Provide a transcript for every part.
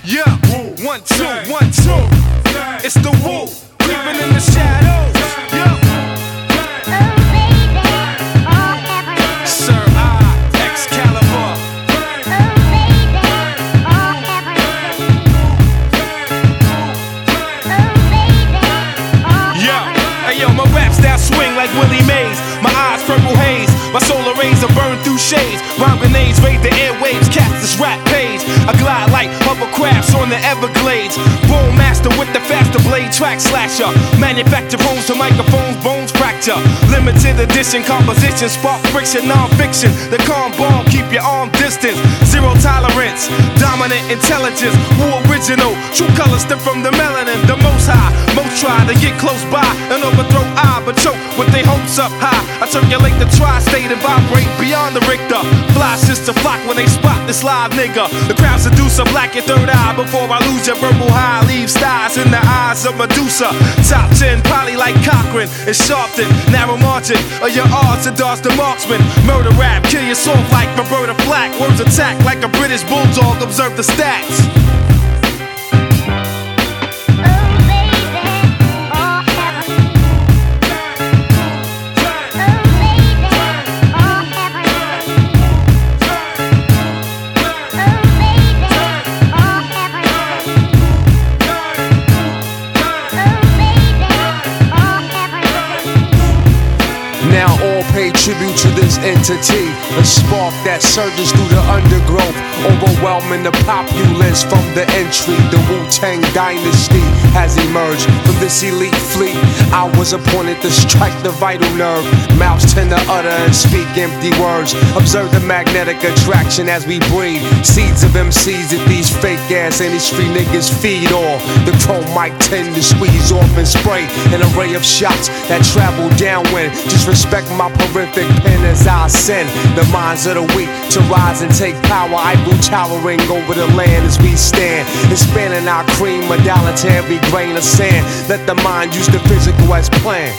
Yeah, 1, 2, 1, 2. It's the Wu, creeping in the shadows. Yeah. Sir I, Excalibur. Yeah, hey yo, my raps now swing like Willie Mays. My eyes purple haze, my solar rays are burned through shades. Rhyme grenades raid the airwaves, cast this rap page. I glide like hovercrafts on the Everglades. Bone master with the faster blade, track slasher. Manufacture homes to microphones, bones fracture. Limited edition composition, spark friction, non-fiction. The calm bomb, keep your arm distance. Zero tolerance, dominant intelligence. Who original, true colors stem from the melanin. The most high, most try to get close by and overthrow I, but choke with their hopes up high. I circulate the tri-state and vibrate beyond the Richter. Fly sister flock when they spot this live nigga. The crowd seducer, black your third eye before I lose your verbal high. Leave stars in the eyes of Medusa. Top 10, poly like Cochran and Sharpton. Narrow margin of your odds and dodge the marksman. Murder rap, kill your soft like Roberta Flack. Words attack like a British bulldog, observe the stats. Now all pay tribute to this entity, a spark that surges through the undergrowth, overwhelming the populace from the entry. The Wu-Tang dynasty has emerged from this elite fleet. I was appointed to strike the vital nerve. Mouths tend to utter and speak empty words. Observe the magnetic attraction as we breathe. Seeds of MCs that these fake ass industry niggas feed off. The chrome mic tend to squeeze off and spray an array of shots that travel downwind. Just respect my horrific pen as I ascend the minds of the weak to rise and take power. Eiffel towering over the land as we stand, expanding our cream medallion to every grain of sand. Let the mind use the physical as planned.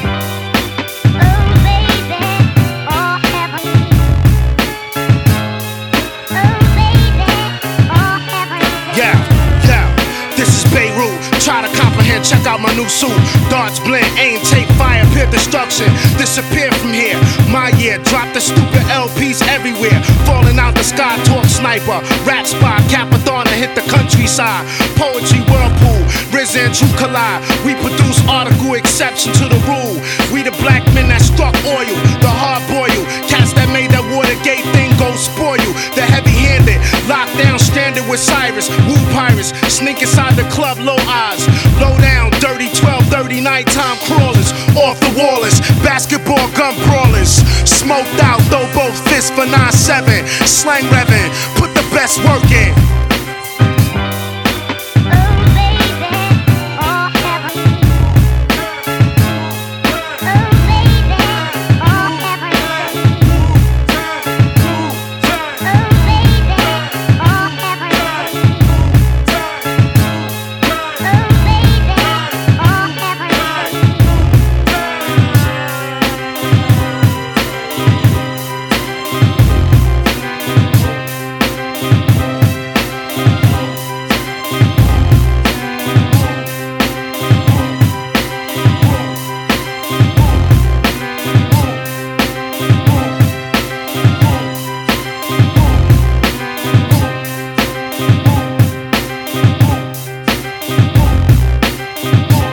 This is Beirut, try to comprehend, check out my new suit. Darts blend, aim, take fire, peer destruction. Disappear from here, my year. Drop the stupid LPs everywhere. Falling out the sky, talk sniper. Rap spot, Capathon and hit the countryside. Poetry whirlpool, RZA and True collide. We produce article exception to the rule. We the black men that struck oil, the hard boil. Cats that made that Watergate thing go spoil you. The heavy-handed, lockdown standard with Cyrus. Woo pirates, sneak inside the club, low eyes. Low down, dirty 12:30 nighttime crawlers. Off the wallers, basketball gun brawlers. Smoked out, throw both fists for 9-7. Slang revving, put the best work in.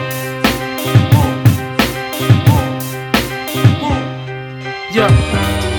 Yeah.